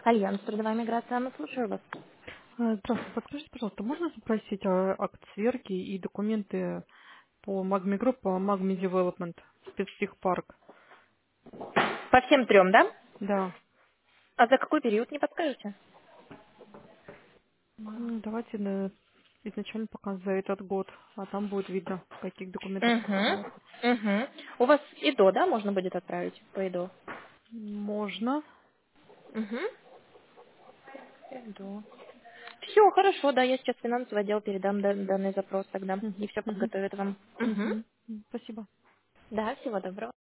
Альянс трудовая миграция, Анна, слушаю вас. Здравствуйте, подскажите, пожалуйста, можно запросить акт сверки и документы по Magmi Group, по Magmi Development, спецтехпарк? По всем трем, да? Да. А за какой период, не подскажете? Давайте изначально пока за этот год, а там будет видно, каких документов не хватает. Угу. Угу. У вас ИДО, да, можно будет отправить по ИДО? Можно. Угу. ИДО. Все, хорошо, да, я сейчас в финансовый отдел передам данный запрос тогда Мгм, и все мгм, подготовят вам. Угу. мгм. Спасибо. Да, всего доброго.